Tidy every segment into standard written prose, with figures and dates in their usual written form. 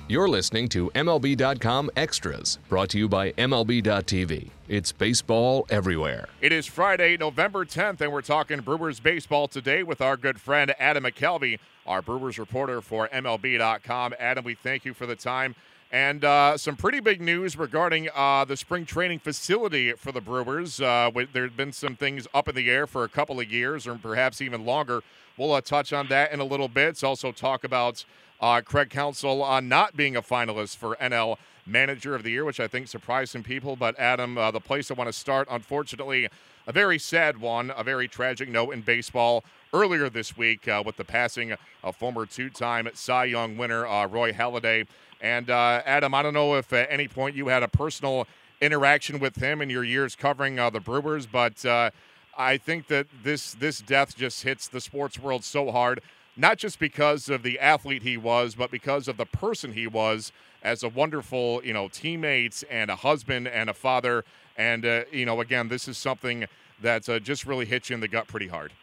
You're listening to MLB.com Extras, brought to you by MLB.tv. It's baseball everywhere. It is Friday, November 10th, and we're talking Brewers baseball today with our good friend Adam McKelvey, our Brewers reporter for MLB.com. Adam, we thank you for the time. And some pretty big news regarding the spring training facility for the Brewers. There have been some things up in the air for a couple of years, or perhaps even longer. We'll touch on that in a little bit. Also talk about Craig Counsell not being a finalist for NL Manager of the Year, which I think surprised some people. But, Adam, the place I want to start, unfortunately, a very sad one, a very tragic note in baseball earlier this week with the passing of former two-time Cy Young winner Roy Halladay. And, Adam, I don't know if at any point you had a personal interaction with him in your years covering the Brewers, but I think that this death just hits the sports world so hard, not just because of the athlete he was, but because of the person he was as a wonderful, teammate and a husband and a father. And, again, this is something that just really hits you in the gut pretty hard.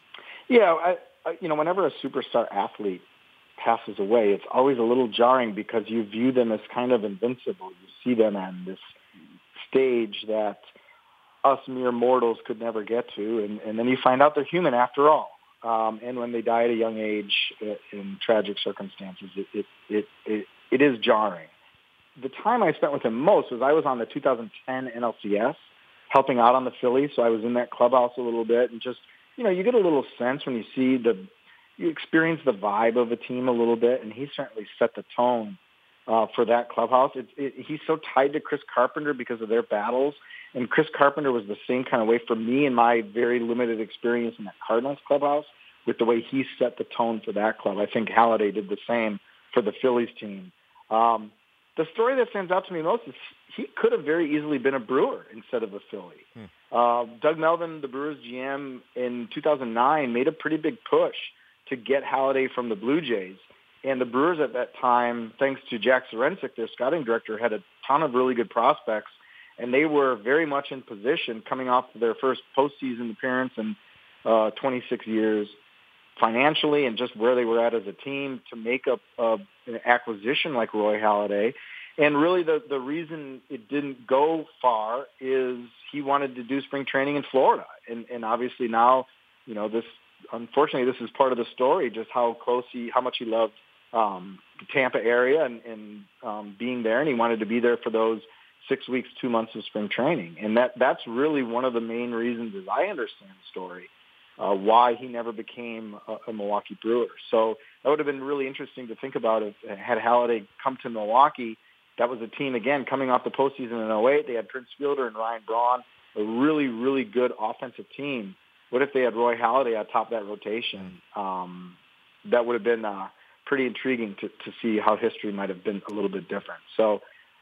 Yeah, whenever a superstar athlete passes away, it's always a little jarring because you view them as kind of invincible. You see them on this stage that us mere mortals could never get to, and then you find out they're human after all. And when they die at a young age in tragic circumstances, it is jarring. The time I spent with him most was I was on the 2010 NLCS helping out on the Phillies, so I was in that clubhouse a little bit, and just, you get a little sense when you experience the vibe of a team a little bit, and he certainly set the tone for that clubhouse. He's so tied to Chris Carpenter because of their battles, and Chris Carpenter was the same kind of way for me in my very limited experience in that Cardinals clubhouse with the way he set the tone for that club. I think Halladay did the same for the Phillies team. The story that stands out to me most is he could have very easily been a Brewer instead of a Philly. Doug Melvin, the Brewers GM, in 2009 made a pretty big push to get Halladay from the Blue Jays. And the Brewers at that time, thanks to Jack Sorensic, their scouting director, had a ton of really good prospects. And they were very much in position coming off their first postseason appearance in 26 years financially and just where they were at as a team to make an acquisition like Roy Halladay. And really the reason it didn't go far is he wanted to do spring training in Florida. And obviously now, unfortunately, this is part of the story, just how much he loved the Tampa area and being there. And he wanted to be there for those 6 weeks, 2 months of spring training. And that's really one of the main reasons, as I understand the story, why he never became a Milwaukee Brewer. So that would have been really interesting to think about if had Halladay come to Milwaukee. That was a team, again, coming off the postseason in 2008. They had Prince Fielder and Ryan Braun, a really, really good offensive team. What if they had Roy Halladay atop that rotation? That would have been pretty intriguing to see how history might have been a little bit different. So,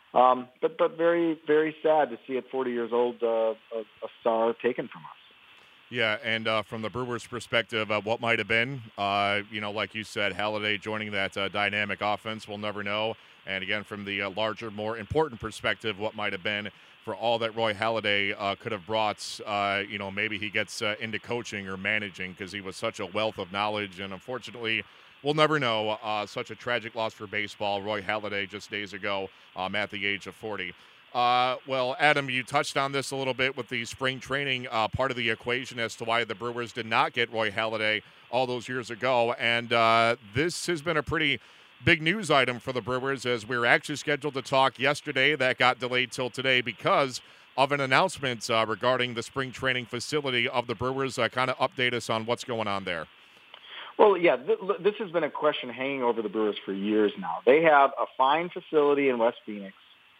but very, very sad to see at 40 years old a star taken from us. Yeah, and from the Brewers' perspective, what might have been, like you said, Halladay joining that dynamic offense, we'll never know. And again, from the larger, more important perspective, what might have been for all that Roy Halladay could have brought, maybe he gets into coaching or managing because he was such a wealth of knowledge. And unfortunately, we'll never know. Such a tragic loss for baseball. Roy Halladay just days ago at the age of 40. Well, Adam, you touched on this a little bit with the spring training part of the equation as to why the Brewers did not get Roy Halladay all those years ago. And this has been a pretty big news item for the Brewers, as we were actually scheduled to talk yesterday. That got delayed till today because of an announcement regarding the spring training facility of the Brewers. Kind of update us on what's going on there. Well, yeah, this has been a question hanging over the Brewers for years now. They have a fine facility in West Phoenix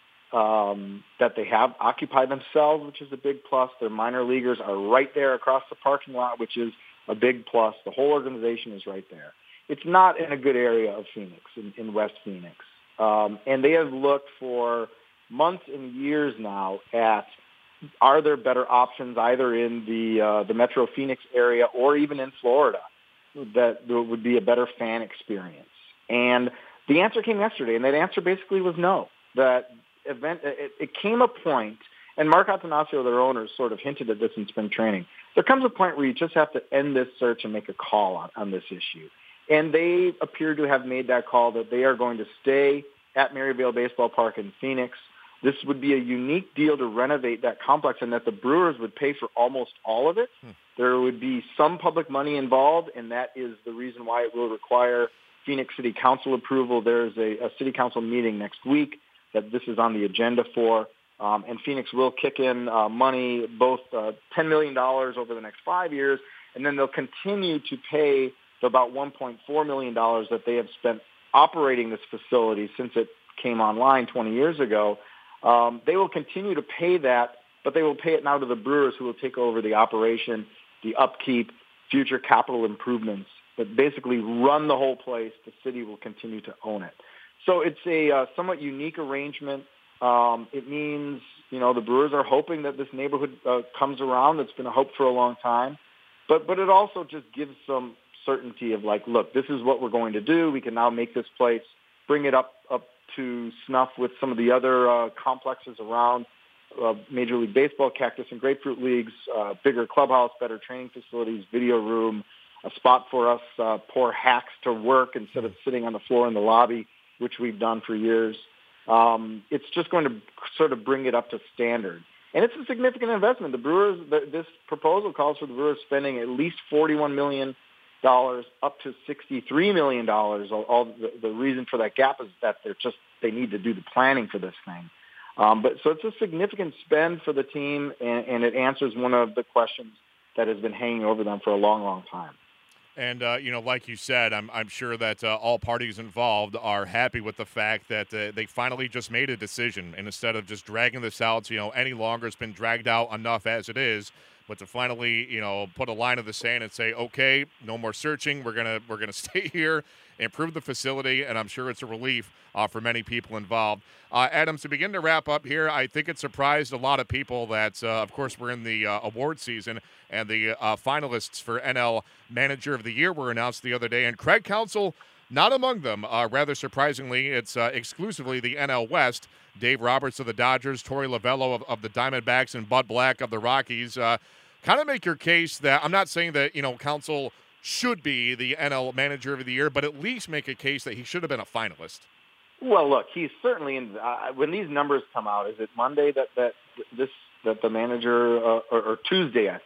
that they have occupied themselves, which is a big plus. Their minor leaguers are right there across the parking lot, which is a big plus. The whole organization is right there. It's not in a good area of Phoenix, in West Phoenix. And they have looked for months and years now at, are there better options either in the Metro Phoenix area or even in Florida that would be a better fan experience? And the answer came yesterday, and that answer basically was no. It came a point, and Mark Attanasio, their owner, sort of hinted at this in spring training. There comes a point where you just have to end this search and make a call on this issue. And they appear to have made that call that they are going to stay at Maryvale Baseball Park in Phoenix. This would be a unique deal to renovate that complex, and that the Brewers would pay for almost all of it. There would be some public money involved, and that is the reason why it will require Phoenix City Council approval. There's a city council meeting next week that this is on the agenda for, and Phoenix will kick in money, both $10 million over the next 5 years, and then they'll continue to pay the about $1.4 million that they have spent operating this facility since it came online 20 years ago. They will continue to pay that, but they will pay it now to the Brewers, who will take over the operation, the upkeep, future capital improvements, but basically run the whole place. The city will continue to own it. So it's a somewhat unique arrangement. It means, the Brewers are hoping that this neighborhood comes around. It's been a hope for a long time. But it also just gives some certainty of like, look, this is what we're going to do. We can now make this place, bring it up to snuff with some of the other complexes around Major League Baseball, Cactus and Grapefruit Leagues, bigger clubhouse, better training facilities, video room, a spot for us poor hacks to work instead of sitting on the floor in the lobby, which we've done for years. It's just going to sort of bring it up to standard. And it's a significant investment. The Brewers, this proposal calls for the Brewers spending at least $41 million up to $63 million. All the reason for that gap is that they need to do the planning for this thing. But so it's a significant spend for the team, and it answers one of the questions that has been hanging over them for a long, long time. And, like you said, I'm sure that all parties involved are happy with the fact that they finally just made a decision. And instead of just dragging this out, any longer, it's been dragged out enough as it is. But to finally, put a line in the sand and say, okay, no more searching. We're gonna stay here, improve the facility, and I'm sure it's a relief for many people involved. Adam, to begin to wrap up here, I think it surprised a lot of people that, of course, we're in the award season, and the finalists for NL Manager of the Year were announced the other day, and Craig Counsell not among them. Rather surprisingly, it's exclusively the NL West. Dave Roberts of the Dodgers, Torey Lovullo of the Diamondbacks, and Bud Black of the Rockies. Kind of make your case that, I'm not saying that, Counsell should be the NL Manager of the Year, but at least make a case that he should have been a finalist. Well, look, he's certainly in. When these numbers come out, is it Monday that the manager or Tuesday? I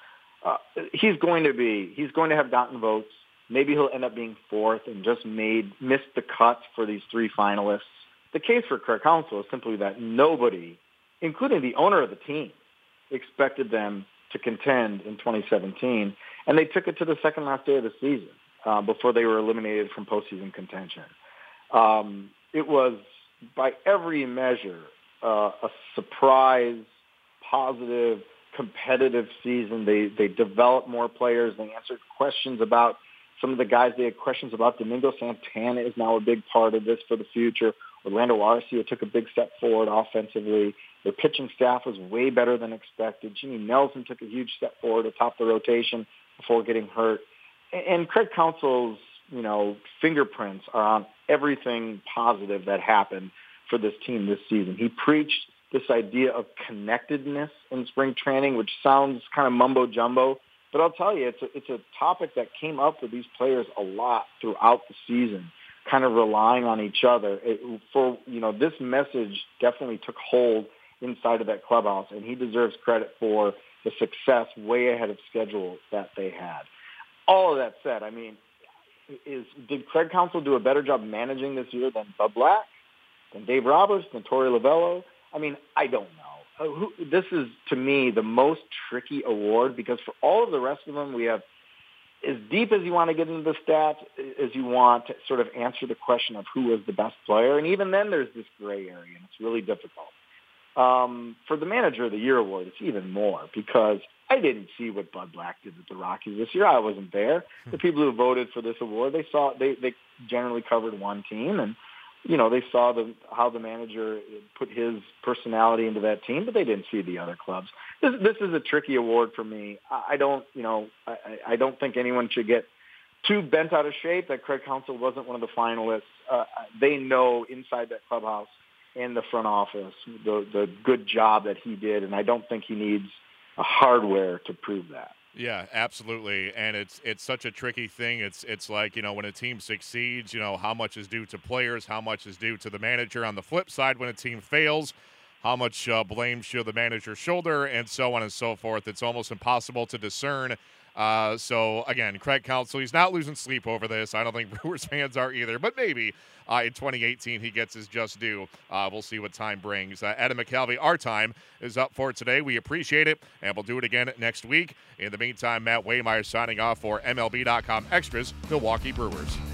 think he's going to have gotten votes. Maybe he'll end up being fourth and just missed the cuts for these three finalists. The case for Craig Counsell is simply that nobody, including the owner of the team, expected them to contend in 2017, and they took it to the second last day of the season before they were eliminated from postseason contention. It was, by every measure, a surprise, positive, competitive season. They developed more players. They answered questions about some of the guys they had questions about. Domingo Santana is now a big part of this for the future. Orlando Arcia took a big step forward offensively. Their pitching staff was way better than expected. Jimmy Nelson took a huge step forward atop the rotation before getting hurt. And Craig Counsell's, fingerprints are on everything positive that happened for this team this season. He preached this idea of connectedness in spring training, which sounds kind of mumbo jumbo, but I'll tell you, it's a topic that came up with these players a lot throughout the season, kind of relying on each other. This message definitely took hold inside of that clubhouse, and he deserves credit for the success way ahead of schedule that they had. All of that said, did Craig Counsell do a better job managing this year than Bud Black, than Dave Roberts, than Torey Lovullo? I don't know. This is, to me, the most tricky award because for all of the rest of them, we have as deep as you want to get into the stats as you want to sort of answer the question of who was the best player. And even then, there's this gray area, and it's really difficult. For the Manager of the Year award, it's even more because I didn't see what Bud Black did with the Rockies this year. I wasn't there. The people who voted for this award, they generally covered one team, and they saw how the manager put his personality into that team, but they didn't see the other clubs. This is a tricky award for me. I don't think anyone should get too bent out of shape that Craig Counsell wasn't one of the finalists. They know inside that clubhouse and the front office the good job that he did, and I don't think he needs a hardware to prove that. Yeah, absolutely. And it's such a tricky thing. It's like, when a team succeeds, how much is due to players, how much is due to the manager. On the flip side, when a team fails, how much blame should the manager shoulder, and so on and so forth. It's almost impossible to discern. So, again, Craig Counsell, he's not losing sleep over this. I don't think Brewers fans are either, but maybe in 2018 he gets his just due. We'll see what time brings. Adam McCalvy, our time is up for today. We appreciate it, and we'll do it again next week. In the meantime, Matt Waymeyer signing off for MLB.com Extras, Milwaukee Brewers.